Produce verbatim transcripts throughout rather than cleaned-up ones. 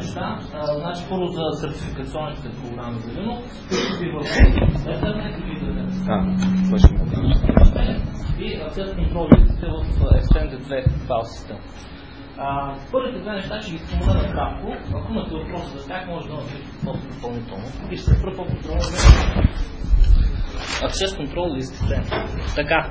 неща. А, значи първо за сертификационните програми за Linux, и в Ethernet и Ethernet. А, точно. И Access Control листите в Extended две файл система. Първите две неща ще ги спомена накратко. Ако имате въпроси за тях, може да напишете просто допълнително. И ще се пръпа по-подробно Access Control листите. Така.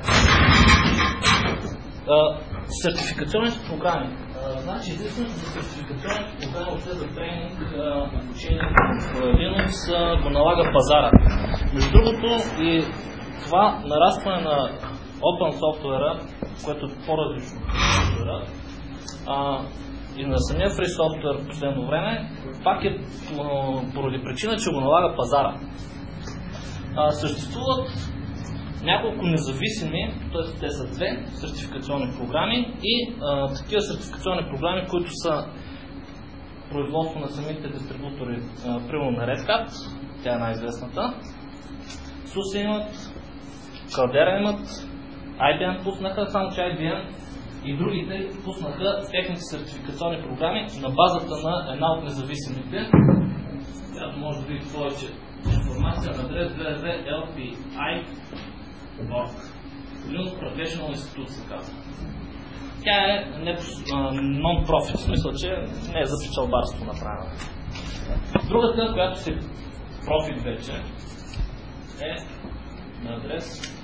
Сертификационните програми. Uh, значи, изискването за сертификационните програми въобще за тренинг, uh, обучение в Linux uh, го налага пазара. Между другото и това нарастване на Open софтуера, което е по-различно от софтуера, uh, и на самия Free софтуер в последно време, пак е uh, поради причина, че го налага пазара. Uh, съществуват няколко независими, т.е. те са две сертификационни програми и а, такива сертификационни програми, които са производство на самите дистрибутори, примерно на Red Hat, тя е най-известната, SUSE имат, Caldera имат, ай би ем пуснаха, само че ай би ем и другите пуснаха техните сертификационни програми на базата на една от независимите, която може да видите повече информация на адрес double-u double-u double-u точка ел пи ай точка орг. Linux Professional Institute се казва. Тя е нон-профит, в смисъл, че не е за печалбарство направена. Другата, която се профит вече, е на адрес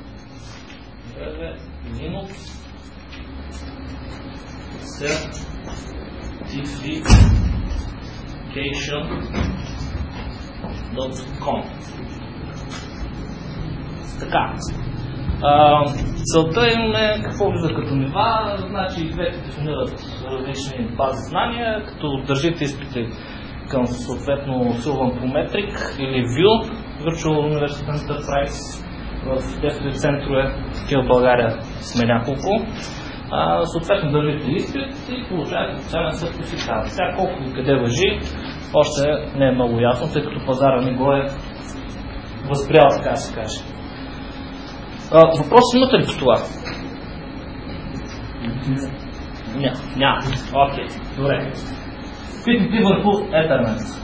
Linux Certification точка ком. Така. А, целта им е какво влиза като нива, значи и двете дефинират различни бази знания, като държите изпити към съответно Sylvan Prometric или Vue, Virtual University Enterprise, в тестовите центрове, такива в България сме няколко. А, съответно държите изпит и получавате специален сертификат. Сега колко и къде важи, още не е много ясно, тъй като пазара не го е възприял, така да се каже. Въпрос имате ли по това? Няма. Няма. Окей. Добре. пи пи пи върху Ethernet.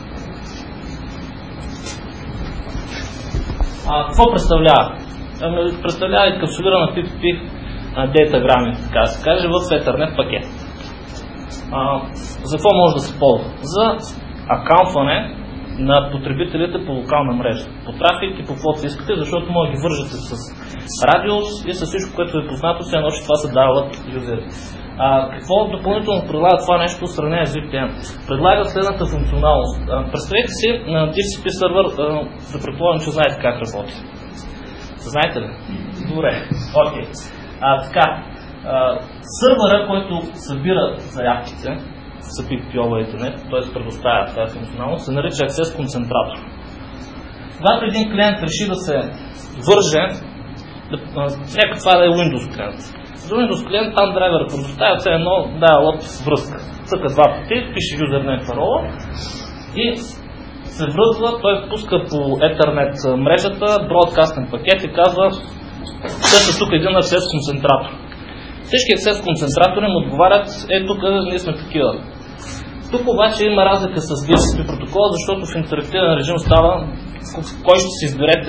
А, какво представлява? Ами, представлява инкапсулирана пи пи пи дейтаграми, така да се каже, в Ethernet пакет. А, за какво може да се ползва? За акаунтване на потребителите по локална мрежа, по трафик и по каквото искате, защото може да ги вържете с радиус и с всичко, което е познато, все едно, че това се дават юзери. А, какво допълнително предлага това нещо в сравнение с ви пи ен? Предлага следната функционалност. А, представете си на ди ес си пи сервер, да предполагам, че знаете как работи. Знаете ли? Добре. Окей. А, така, а, сървъра, който събира заявките, са пи пи пи over Ethernet, т.е. предоставя тази функционалност, се нарича Access концентратор. Когато един клиент реши да се върже, да, нека това да е Windows клиент. За Windows клиент там драйвера предоставя все едно dial-up връзка. Цъка два пъти, пише юзернейм парола и се връзва, той пуска по Ethernet мрежата, бродкастен пакет и казва, също тук един Access концентратор. Всички Access концентратори му отговарят, е тук ние сме такива. Тук обаче има разлика с ди ес си пи протокола, защото в интерактивен режим става кой ще си изберете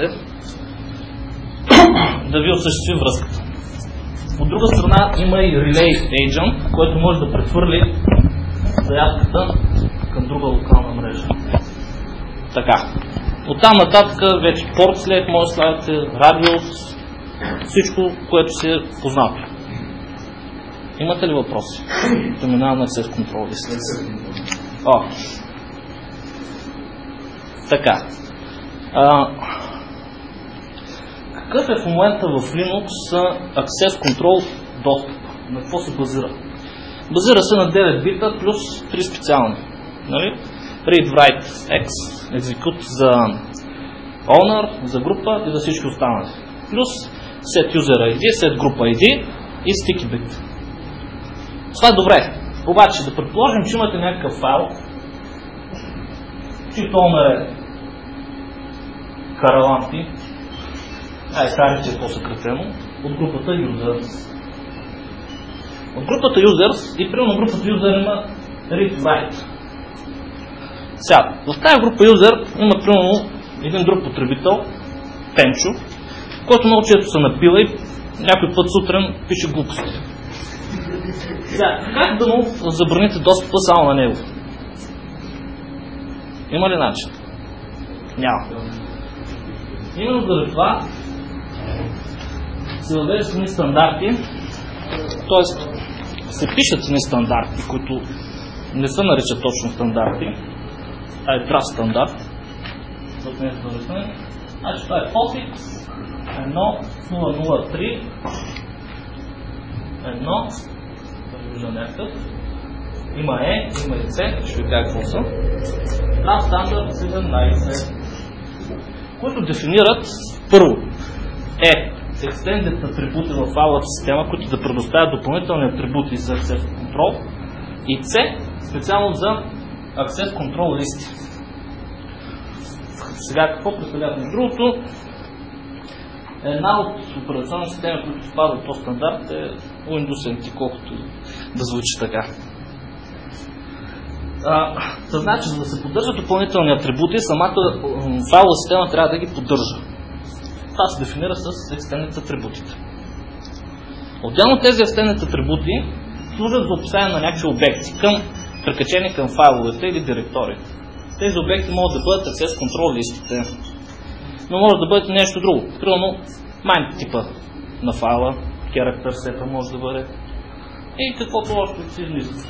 да ви осъществи връзката. От друга страна има и Relay Agent, който може да прехвърли заявката към друга локална мрежа. Така. Оттам нататък вече порт след може да слагате радиус, всичко, което си е познато. Имате ли въпроси? Преминавам на Access Control. О. Така. А, какъв е в момента в Linux Access Control достъп? На какво се базира? Базира се на девет бита плюс три специални. Нали? Read, Write, X, Execute за Owner, за група и за всички останали. Плюс Set User ай ди, Set Group ай ди и Sticky Bit. Това е добре. Обаче да предположим, че имате някакъв файл, чието owner е Караланти, ай, карите е по-съкратено, от групата Users. От групата Users и примерно групата User има Read Write. Сега, в тази група юзер има примерно един друг потребител, Пенчо, който много често се напива и някой път сутрин пише глупости. Сега, как да му забраните достъпа само на него? Има ли начин? Няма. Именно заради това се въвеждат едни стандарти, т.е. се пишат едни стандарти, които не се наричат точно стандарти, а е прав стандарт. Значи това е POSIX едно нула нула три едно, да вижда някакъв. Има E, има и C, ще ви кажа какво са. Прав стандарт седемнайсет, които дефинират първо е extended атрибути в файловата система, които да предоставят допълнителни атрибути за access control, и C специално за access control листи. Сега какво представляват между другото? Една от операционни системи, които спадат по стандарт, е Windows ен ти, колкото да звучи така. Това значи, за да се поддържат допълнителни атрибути, самата файлова система трябва да ги поддържа. Това се дефинира с extended атрибутите. Отделно тези extended атрибути служат за описание на някакви обекти, към, прикачени към файловете или директории. Тези обекти могат да бъдат access control листите, но може да бъдат нещо друго. Примерно, main типа на файла, character set може да бъде и каквото още си измисли.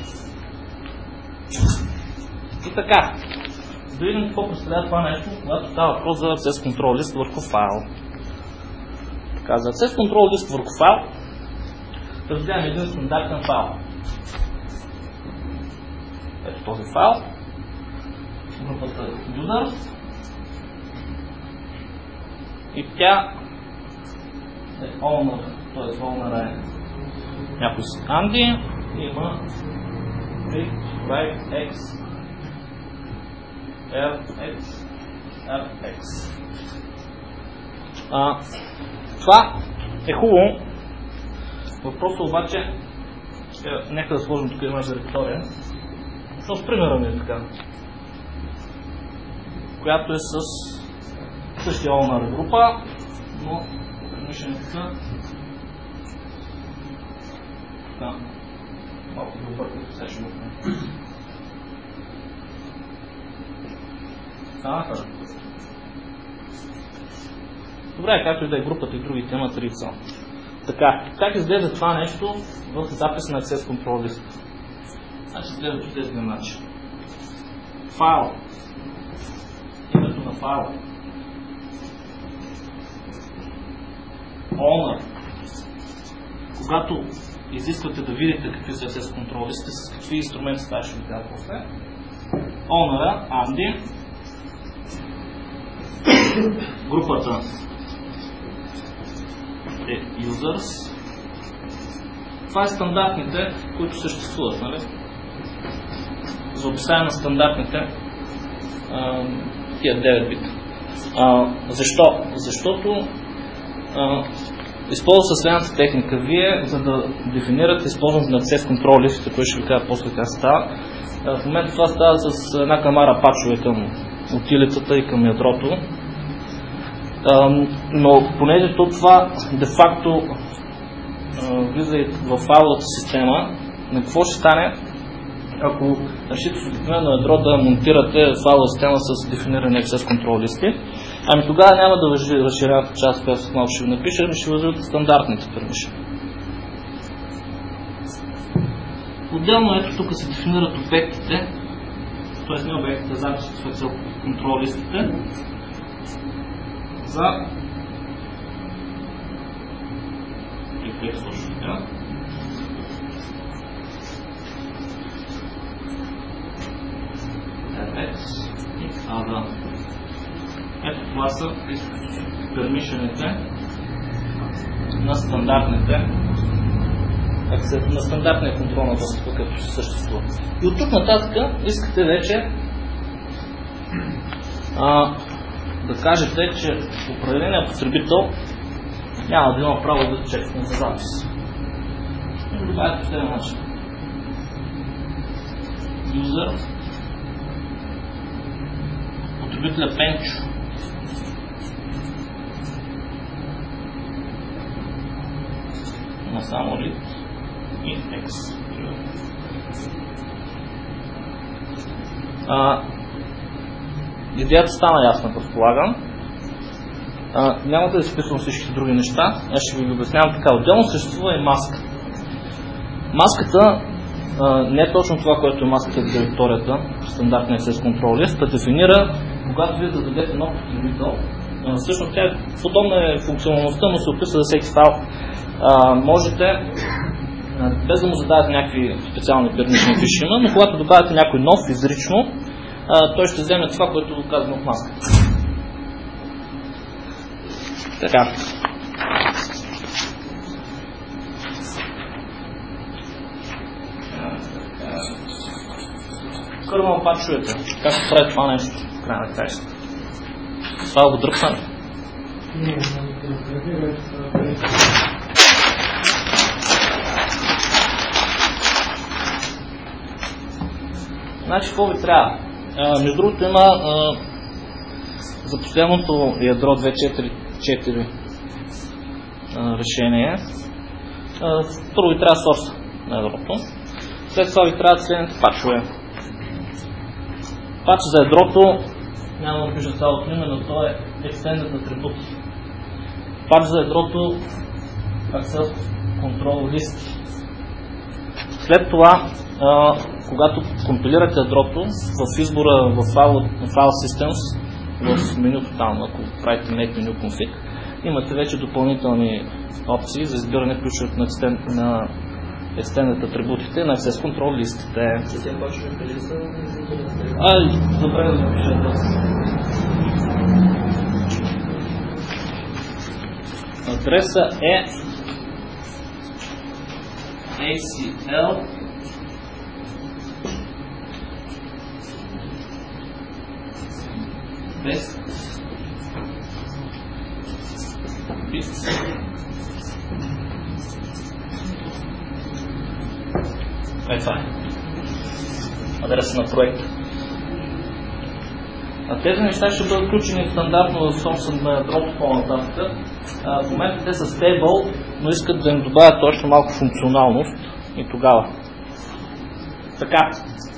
И така, да видим какво представлява това нещо, когато става въпрос за access control лист върху файл. Така, за access control лист върху файл разгледаме един стандартен файл. Ето този файл. Групата users. И тя е owner, т.е. owner е някой си Andy и има read, write, x, rx, rx. А, това е хубаво. Въпросът обаче е, нека да сложим тук една директория, защото примера ми е така, която е с същия owner група, но пермишените да, малко добър, като сега ще го правим. Аха. Добре, както и да е групата и другите имат рица. Така, как изглежда това нещо в запис на access control list? Значи изглежда по тези начин. Файл. Името на файла. Owner. Когато изисквате да видите какви са access control листите, с какви инструменти това ще ви кажа после. Owner, Andy. Групата е users. Това е стандартните, които съществуват, нали? За описание на стандартните а, тия девет бита. А, защо? Защото а, използва се следната техника. Вие, за да дефинирате използването на access control листите, което ще ви кажа после как става, в момента това става с една камара пачове към утилитата и към ядрото. Но понеже то това де-факто влиза и в файловата система, на какво ще стане, ако решите с обикновено ядро да монтирате файлова система с дефинирани access control листи, ами тогава няма да разширявате част, която малко ще ви напиша, ами ще възят стандартните пермишени. Отделно ето тук се дефинират обектите, т.е. не обектите, записи в access control листите, за и също така. А, да. Ето това са пермишените на стандартните на стандартния контрол на достъпа, като се съществува. И от тук нататък искате вече а, да кажете, че определеният потребител няма да има право да чекне за запис. И да добавя по следния начин. User потребителя Пенчо. Има само lead и text. А, идеята стана ясна, предполагам. А, няма да изписвам всички други неща, аз ще ви обяснявам така. Отделно съществува и маска. Маската а, не е точно това, което е маската в директорията, стандартния Access Control List, а дефинира, когато вие зададете нов потребител, а, всъщност тя е подобна е функционалността, но се описва за всеки файл. А, можете, а, без да му задавате някакви специални пермишни режима, но когато добавяте някой нов изрично, а, той ще вземе това, което го казваме в маската. Така. Кървам пачовете. Как се прави това нещо? В края на краищата. Това го дръпна ли? Не, не, Значи, какво ви трябва? А, между другото има а, за последното ядро две четири четири а, решение. А, първо ви трябва сорса на ядрото. След това ви трябва следните пачове. Пач за ядрото, няма да пиша цялото име, но то е Extended Attribute. Пач за ядрото Access Control List. След това, а, когато компилирате ядрото, в избора в File Systems, в менюто там, ако правите Make Menu Config, имате вече допълнителни опции за избиране, включването на, extend, на Extended атрибутите на Access Control листите. Ай, добре да напиша това. Адреса е A C L Best Bits Е, това е адреса на проекта. А тези неща ще бъдат включени стандартно в собствен на ядрото по-нататък. В момента те са stable, но искат да им добавят още малко функционалност и тогава. Така.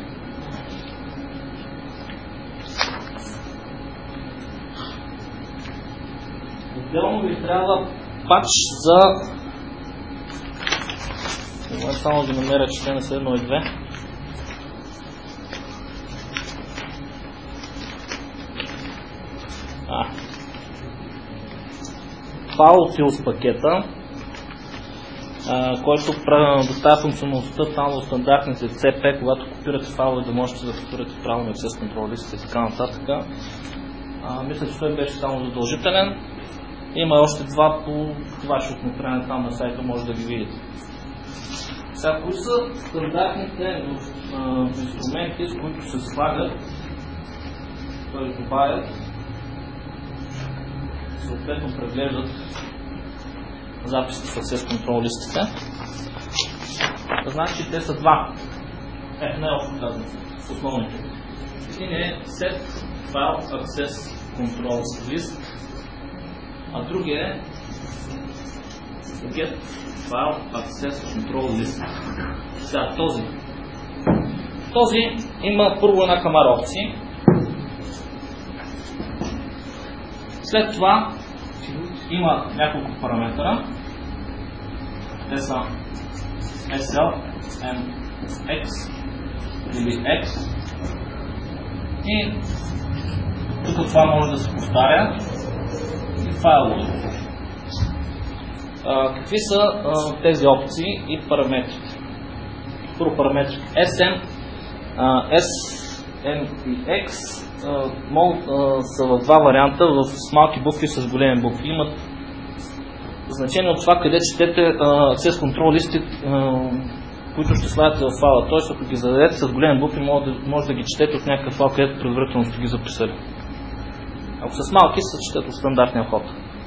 Отделно ви трябва пач за... Момент само да намеря, че те не са едно и две. А. FileTools пакета, а, който доставя функционалността само в стандартните Си Пи, когато копирате файлове, да можете да копирате правилно Access Control листите и така нататък. А, мисля, че той беше само задължителен. Има още два по това, ще отмотряне там на сайта, може да ги видите. Сега, кои са стандартните а, инструменти, с които се слагат, т.е. добавят, съответно преглеждат записите в Access Control листите. Значи те са два. Е, не е общо казано, основните. Един е Set File Access Control List, а другия е Get File Access Control List. Сега, този. Този има първо една камара опции. След това има няколко параметъра. Те са Ес Ел, Ем Екс или X. И тук това може да се повтаря. И файлове. А, какви са а, тези опции и параметрите? Първо параметри Ес Ем, Ес Ем и X а, могат, а, са в два варианта, с малки букви и с големи букви. Имат значение от това къде четете а, Access Control листи, а, които ще слагате в файла. Т.е. ако ги зададете с големи букви, може да, може да ги четете от някакъв файл, където предварително сте ги записали. Ако са с малки, се четете от стандартния вход.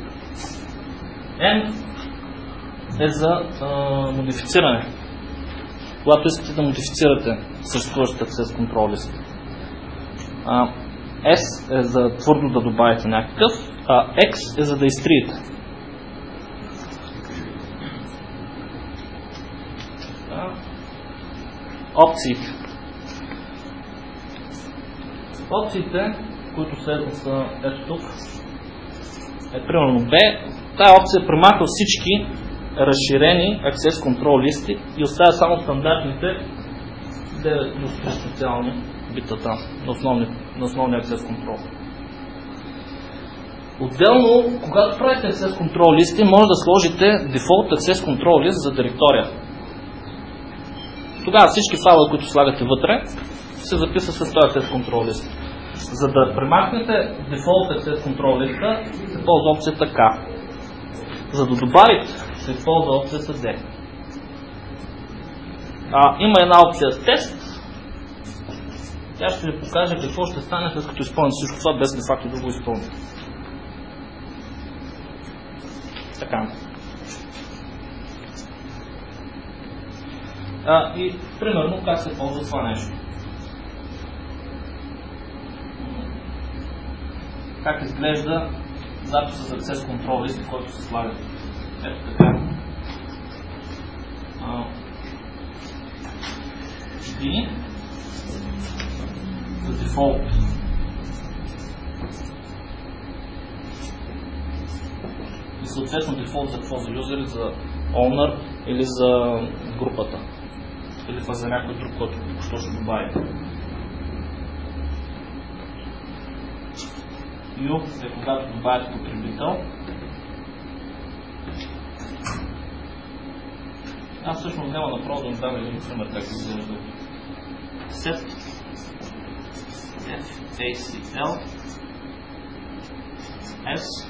N е за а, модифициране. Когато искате да модифицирате съществуващите Access Control листи. S е за твърдо да добавите някакъв, а X е за да изтриете. Опциите. Опциите, които следват са ето тук, е примерно B. Тая опция премахва всички разширени Access Control листи и оставя само стандартните девет плюс три специални бита там на основния, на основния Access Control. Отделно, когато правите Access Control листи, може да сложите Default Access Control лист за директория. Тогава всички файлове, които слагате вътре, се записват с този Access Control лист. За да премахнете Default Access Control листа, се ползва опцията K. За да добавите, се ползва опцията D. А, има една опция тест. Тя ще ви покаже какво ще стане, след като изпълните всичко това, без de facto да го изпълните. Така. А, и примерно как се ползва това нещо. Как изглежда запис с Access Control лист, който се слага. Ето така. А, D за default. И съответно default за какво? За юзери, за owner или за групата. Или па за някой друг, който що ще добавите. U е когато добавите потребител. Аз всъщност няма направо да им дам един пример как изглежда. Set facl s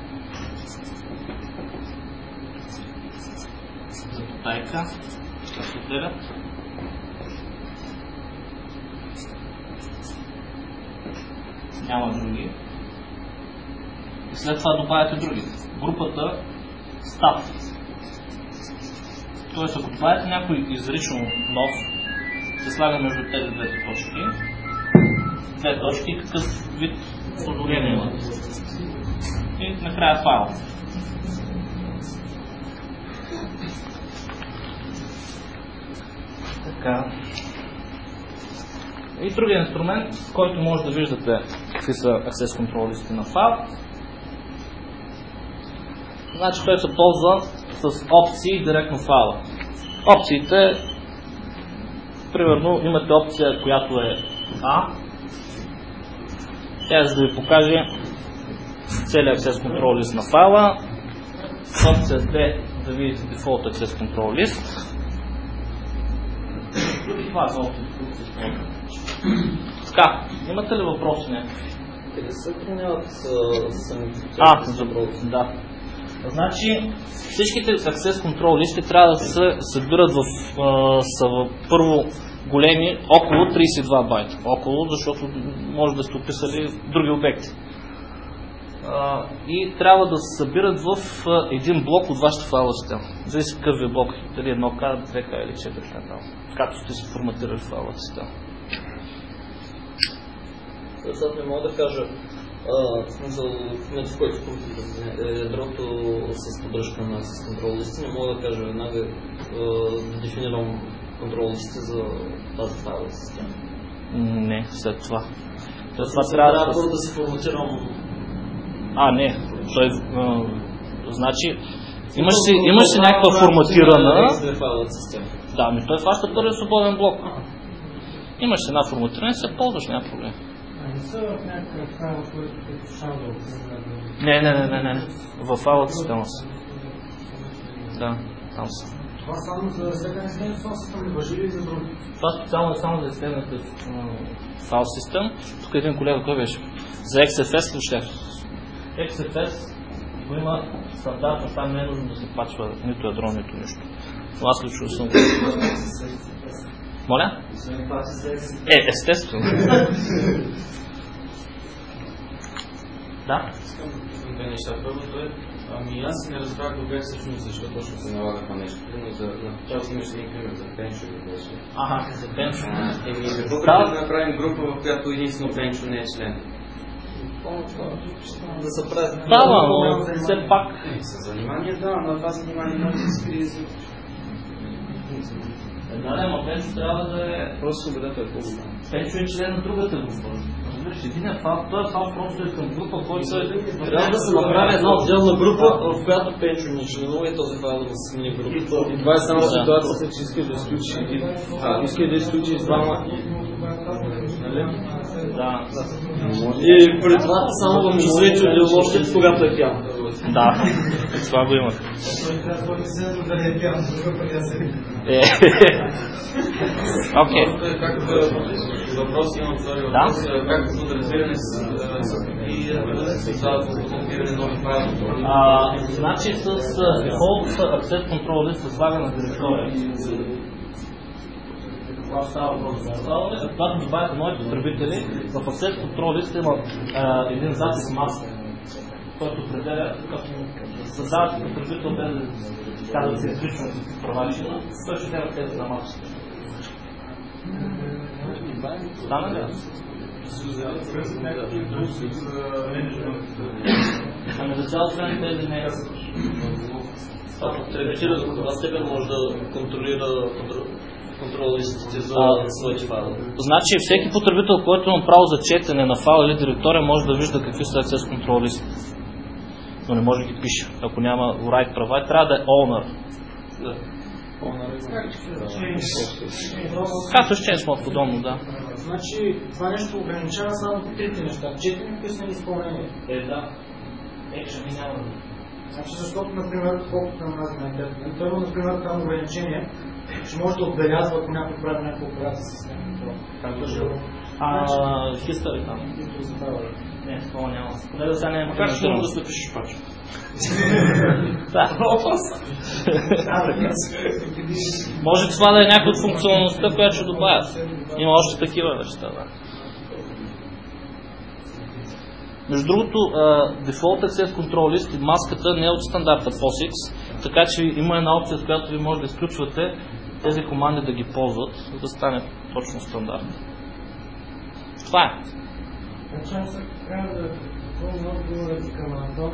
за потайка, как отделят. Няма други. И след това добавяте други. Групата staff. Тоест, ако добавяте някой изрично нов, се слага между тези двете точки. Две точки, какъв вид продоление имат. И накрая файл. Така. И другия инструмент, с който може да виждате какви са Access Control листи на файл. Значи той се ползва с опции директно файла. Опциите, примерно имате опция, която е A. Тя е за да ви покаже целият Access Control лист на файла. Опция D да видите Default Access Control лист. Това са опциите, които се използват. Така, имате ли въпроси някакви? Къде се съхраняват самите? А, да. Значи всичките Access Control листи трябва да се събират в, а, са в първо големи около тридесет и два байта. Около, защото може да сте описали други обекти. А, и трябва да се събират в а, един блок от вашата файлова система. Зависи какъв ви блок, дали едно К, две К или четири К, както сте си форматирали файловата система. Защото не мога да кажа, в смисъл, в момента, в който е ядрото с поддръжка на контрол листи, не мога да кажа веднага да дефинирам контрол листи за тази файлова система. Не, след това. След това трябва да, първо да се форматирам. А, не. Той, а, значи, имаш си, имаш си някаква форматирана. Да, ми той фаща първият свободен блок. Имаш си една форматирана и се ползваш, няма проблем. Не са в някакъв файл, който е шадъл? Не, не, не, не, не. В файловата система са. Да, там са. Това само за изследване системи собствено ли важи ли за други? Това специално е само за изследването файл систем. Тук един колега, кой беше? За X F S ли ще? X F S го има стандарта, там не е нужно да се пачва нито ядро, нито нищо. Но аз лично съм... Моля? Е, естествено. Да? Две неща. Първото е, ами аз не разбрах добре всъщност защо точно се налага това нещо, но за началото имаш един пример за Бенчо или беше. Ага, за Бенчо. Еми, какво трябва да направим група, в която единствено Бенчо не е член? да се правят. Да, но все пак. С занимание, да, но това занимание може да се скрие. Да, не, но Пенчо трябва да е... Просто свободата е по-голяма. Пенчо е член на другата група. Разбираш, един фал, този фал просто е към група, който е... Трябва да се направи една отделна група, в която Пенчо не членува и този файл да се смени група. И това е само ситуацията, че иска да изключи а, иска да изключи с двама. Да. И преди това само в часовете от деловощите, когато е пян. Да, това го има. Е, окей. Въпрос имам втори въпрос. Как подразбиране и създават консултиране нови файлове? Значи с Default Access Control List се слага на директория. Това става въпрос за файлове. Когато добавяте нови потребители, в Access Control List има един запис мастер, който определя, като създавате потребител без да да се изключва правачина, той ще трябва тези на масата. Стана ли? Ами за цяло страни тези не е. Потребителят до каква степен може да контролира контрол листите за своите файлове? Значи всеки потребител, който има право за четене на файл или директория, може да вижда какви са access control листите. Но не може да ги пише. Ако няма write права, трябва да е owner. Да. Както ще е смот подобно, да. Значи това нещо ограничава само трите неща. Четене, писане и изпълнение. Е, да. Екшен и няма да. Значи защото, например, колкото към тази на интернет, първо, например, там ограничение, че може да отбелязва, ако някой прави някаква операция с него. Как да живе? А, хистори там. Не, такова няма. Поне да сега не е Как ще мога да се напишеш пач? Да. Може това да е някаква от функционалността, която ще добавят. Има още такива неща, да. Между другото, Default Access Control List и маската не е от стандарта POSIX, така че има една опция, с която ви може да изключвате тези команди да ги ползват, за да стане точно стандарт. Това е. Значи аз трябва да допълня отговорът към Антон.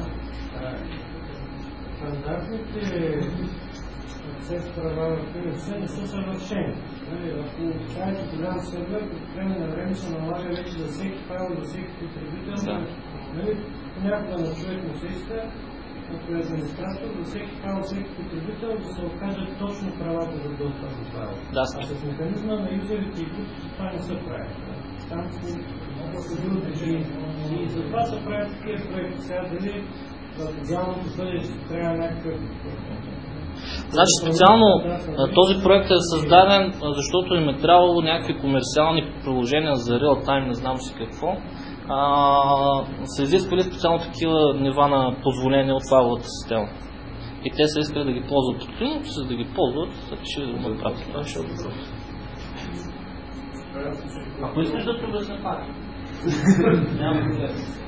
Стандартните акцес права в Linux не са съвършени. Ако правите голям сервер, от време на време се налага вече за всеки файл, за всеки потребител. Понякога на човек му се иска, ако е администратор, за всеки файл, всеки потребител да се окажат точно правата за достъп до файл. Да, а с механизма на юзерите и групите това не се прави. Там се други и затова се правят такива проекти. Сега дали в идеалното бъдеще трябва някакъв... Значи специално този проект е създаден, защото им е трябвало някакви комерциални приложения за реал-тайм, не знам си какво. А, са изисквали специално такива нива на позволение от файловата система. И те са искали да ги ползват постоянно, за да ги ползват, ще да го правят. Ако искаш да обясня пак. Няма проблем.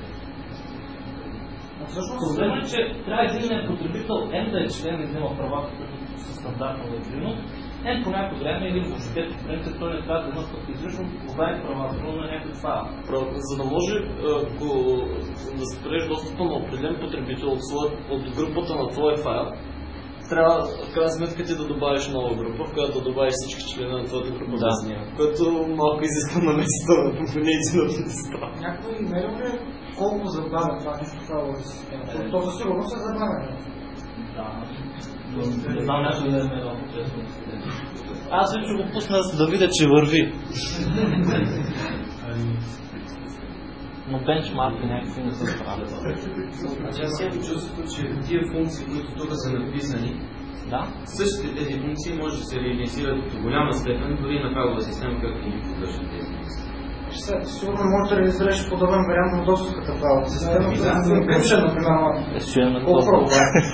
Проблема е, че трябва един потребител N да е член и да има права, които са стандартно в Linux. N по някакво време или въобще по принцип той не трябва да има пък излишно познай права, но на някакъв файл. За да може ако да спреш достъпа на определен потребител от, своя, от групата на твоя файл, трябва в крайна сметка ти да добавиш нова група, в която да добавиш всички членове на твоята група да с нея, което малко изисква на место на компоненти на администратора. Някой имейл ли колко забавя това нещо в файлова система? То за сигурно се забавя. Да. Не знам някой да е имейл, честно. Аз вече го пусна да видя, че върви. Но бенчмарки някакви не са правили. Значи аз имам чувството, че тия функции, които тук са написани, да? същите тези функции може да се реализират до голяма степен, дори на файлова система, както ни поддържат тези функции. Сигурно може да реализираш подобен вариант на достъпната файлова система. Encryption, например. Естествено, на Колко това.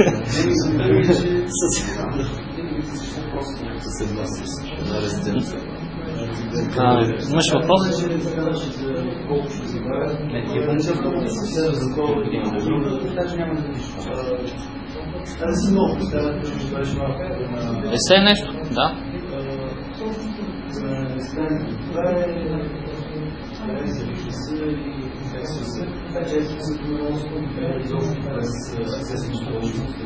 Имаш въпрос? Есе нещо, да. завижда се и контекста се. Така че ето се това е изобщо през естественото общност.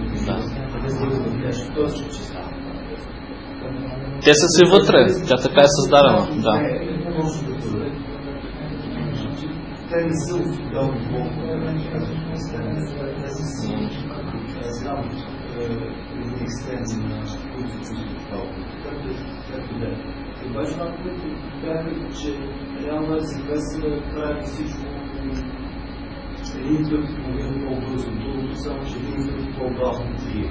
Те са си вътре, тя така е създадена. Да. Те не са отдални болко, знам екстензи на които са болко. Както да е. Обаче това, което бяха, че реално е се да правят всичко един път половина по-бързо, другото само, че един път по-бавно трие.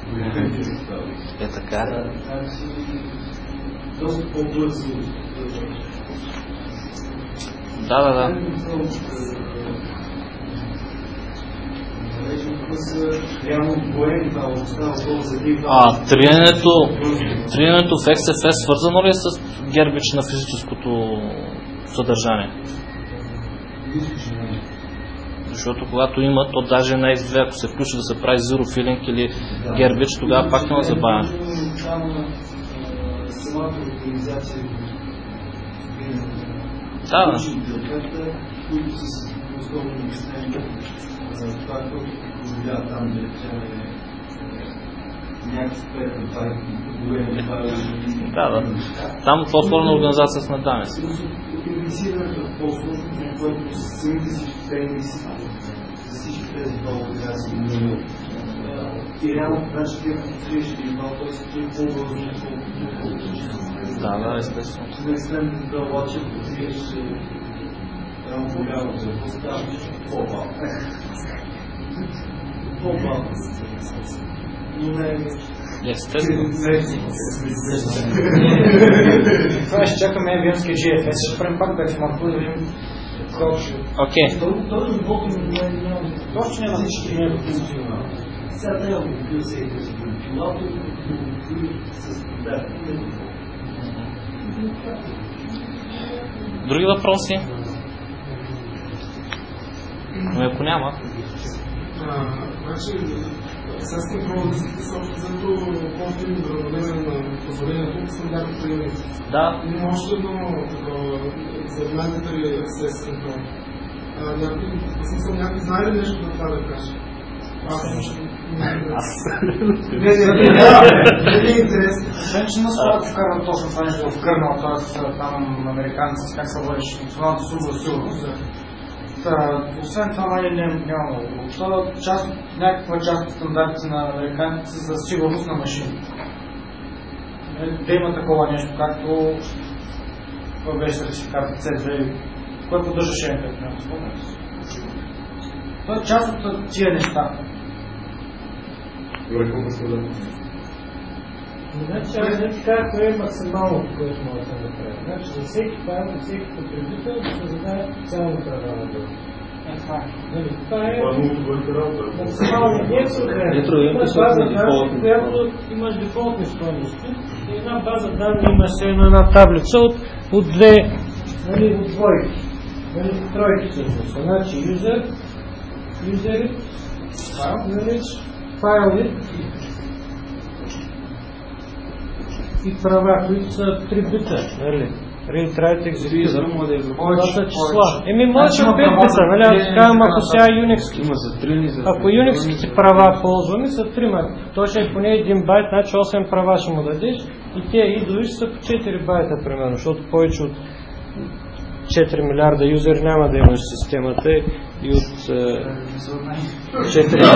Е така. Доста по-бързо. Да, да, да. А, триенето, триенето в Икс Еф Ес свързано ли е с гербич на физическото съдържание? Защото когато има, то даже на Икс две, ако се включи да се прави Zero Filling или гербич, тогава пак няма забавяне. Самата организация да, да. които са основно обяснени това, което позволява там да речем някакъв петър, това е големи файли. Да, да. Там по-сложна организация с надане. Утилизирането е по-сложно, което самите системи за всички тези файлове трябва да се минали. И реално значи тя функционираш един файл, т.е. той е по-бързо, колкото да, да, естествено. Не следно да обаче потриеш едно голямо за постава, по-малко. По-малко. Но не е... Естествено. Това ще чакаме евиемския джи еф ес, ще правим пак бенчмарк, да видим колко ще... Окей. Този нивото точно няма всички не е функционално. Сега трябва да го се и тези компилатори, които са стандартни. Други въпроси? Но ако няма... Значи, сега съм пробвал да се писам, зато по-филм да равнение на позволението, стандартно приемане. Да. Има още едно такова за Mandatory Access Control. Смисъл, някой знае ли нещо за това да каже? Аз не, не, не, не е интересно. Освен, че наскоро вкарват точно това нещо в кърнал, т.е. там американци, как се водиш националната служба за сигурност. Освен това, няма много. Част, някаква част от стандартите на американците за сигурност на машини. Да има такова нещо, както това беше сертификат Си две, кой поддържаше ем пет, няма спомняте. Това е част от тия неща. Добре, колко сме да? Значи, аз не ти кажа, кое е максимално, което може да направи. Значи, за всеки файл, за всеки потребител да се зададе специално права на бъде. Това е максимално не е имаш база данни, която имаш дефолтни стойности. И една база данни имаш една таблица от, от две, нали, от двойки. Нали, тройки всъщност. Значи, юзер, юзери, нали, файли и права, които са три бита, нали? Read, write, execute. Това са числа. Еми, може да пет бита, нали? Аз казвам, ако сега Unix-ки. Ако Unix-ките права ползваме, са три майта. Той ще е поне един байт, значи осем права ще му дадеш и те идоли ще са по четири байта, примерно, защото повече от четири милиарда юзери няма да имаш системата и от четири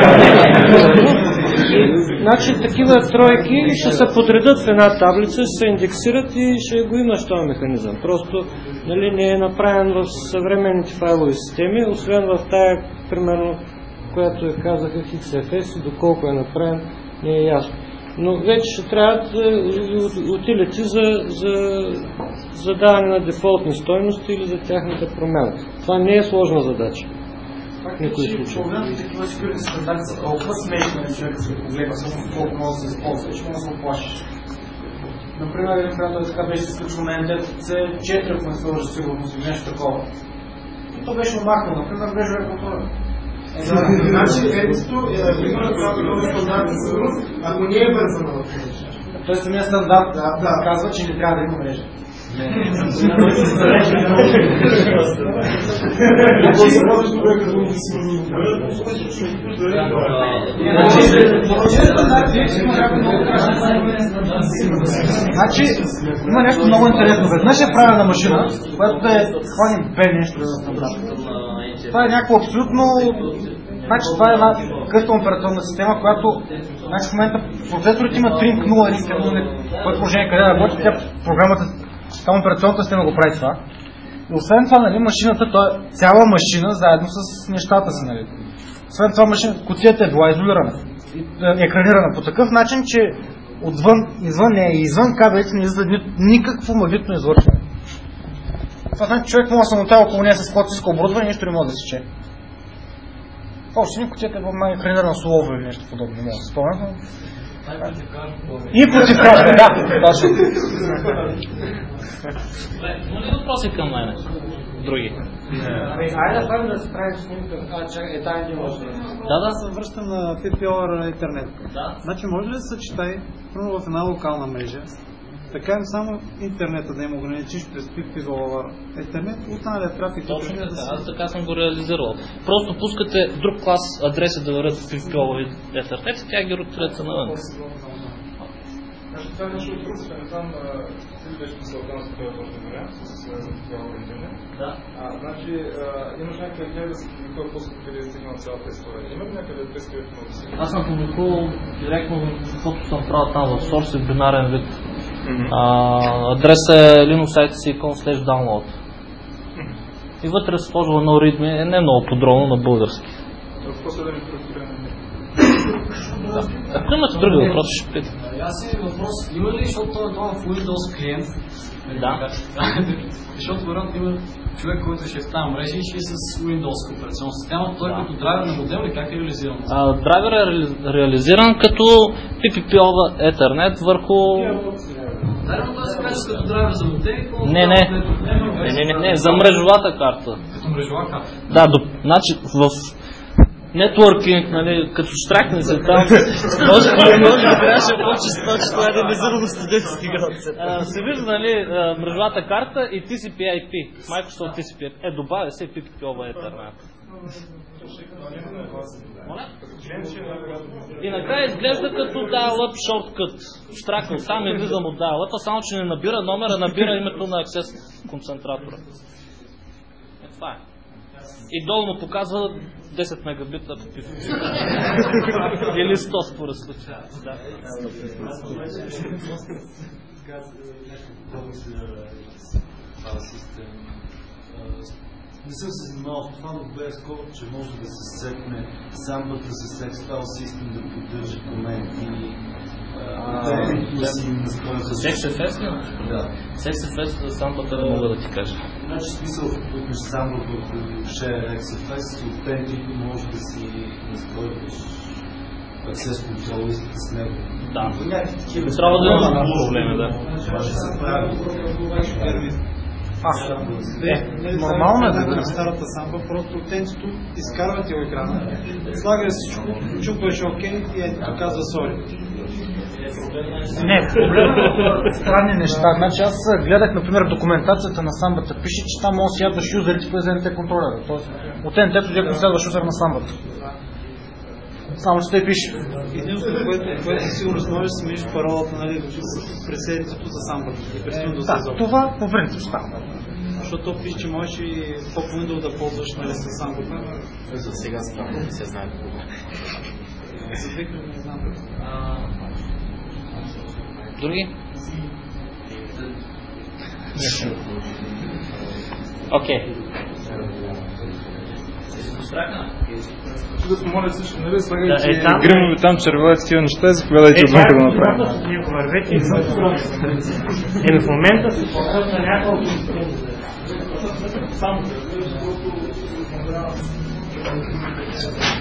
Значи такива тройки ще се подредат в една таблица, ще се индексират и ще го имаш този механизъм. Просто, нали, не е направен в съвременните файлови системи, освен в тая, примерно, която я казах в Икс Еф Ес и доколко е направен, не е ясно. Но вече ще трябват утилити за, за задаване на дефолтни стойности или за тяхната промяна. Това не е сложна задача. В никой случай. Проблемите такива секюрити стандарти са толкова смешни, човек се погледа само колко може да се използва, че може да се оплашиш. Например, един приятел така беше изключил мен Си четири, ако не сложи сигурност или нещо такова. И то беше омахнал, например, беше реконтрол. Значи, ето, има такава стандартна сигурност, ако не е вързана в мрежа. Той самия стандарт казва, че не трябва да има мрежа. Значи, има нещо много интересно. Веднъж е правена машина, която да е хваним бе нещо. Това е някакво абсолютно... Значи, това е една къстова операционна система, която... Значи, в момента процесорите има три нула един към което положение къде да работи, тя програмата, там операционната система го прави това. И освен това, нали, машината, то е цяла машина заедно с нещата си, нали. Освен това, машина, кутията е била изолирана, екранирана по такъв начин, че отвън, извън нея и извън кабелите не излиза никакво магнитно излъчване. Това значи, човек може да се мотава около нея с класическо оборудване и нищо не може да сече. Още ни кутията е била екранирана с олово или нещо подобно, не мога да се спомня. И противкажа, да, точно. Има ли въпроси към мене? Други? Айде да правим да се прави снимка. А, чакай, е тази има. Да, да. Аз се връщам на пи пи о интернет. Да. Значи може ли да съчетай, първо в една локална мрежа, така им само интернета да им ограничиш през пи пи о интернет, останалия трафик. Точно така, аз така съм го реализирал. Просто пускате друг клас адреси да вървят в пи пи о интернет и тя ги ротират са навън. Значи това е нещо от групата, не знам дали беше мисълта на такова точно вариант с такова интернет. Да. Значи имаш някакъв идея да се публикува после къде е стигнала цялата история. Има ли някъде адрес, където може да се... Аз съм публикувал директно каквото съм правил там в source в бинарен вид. Адресът е linuxite точка com slash download. И вътре се сложва едно readme, не много подробно на български. После да ми проектираме. Да. Ако имате други въпроси, ще питам. Аз имам въпрос. Има ли, защото това е в Windows клиент? Да. Защото вероятно има човек, който ще е в тази мрежа и ще е с Windows операционна система. Той да. Като драйвер на модел ли как е реализиран? А, драйвер е реализиран като пи пи пи о Ethernet върху... Дали му да се каже като драйвер за модел? Не, не. Не, не, не, не. За мрежовата карта. Като мрежова карта? Да, до... значи в нетворкинг, нали, като штракне се там, може би може би трябваше по-често, че това е реализирано студентски град. Се вижда, нали, мрежовата карта и ти си пи ай пи, Microsoft ти си пи ай пи. Е, добавя се пи пи пи о Ethernet. И накрая изглежда като dial-up shortcut. Штракнал сам и влизам от dial-up, само че не набира номера, набира името на access концентратора. Е, това е. И долу му показва десет мегабита в пи пи пи. Или сто според случая. Да. Не съм се занимавал с това, но бе скоро, че може да се сетне самбата с X-File System да поддържа коменти. С икс еф ес ли? Да. С икс еф ес самбата не мога да ти кажа. Значи смисъл, като самбата върху Share икс еф ес, оттенки може да си настроиш аксес контролистите с него. Да. Трябва да има проблеми, да. Това ще се прави. А, е, нормално е да на старата самба, просто тенцето изкарва ти екрана, слага всичко, чупваш ОК и е като казва сори. Не, проблема е странни неща. Значи аз гледах, например, документацията на самбата, пише, че там може да сядваш юзерите по ен ти контролера. Тоест, от ен ти-то директно сядваш юзер на самбата. Само че те пише. Единството, което, което сигурно можеш да смениш паролата, нали, преседицето за самбата. Да, това по принцип става. Защото пише, че можеш и Pop Window да ползваш, нали, с самбата. За сега става, не се знае кога. За две хиляди не знам. Други? Окей. Да се моля всички, нали, слагайте е, там, гримови там, червеле, такива неща, заповядайте е, отвън да направим. Вървете извън. Е, в момента се показва няколко само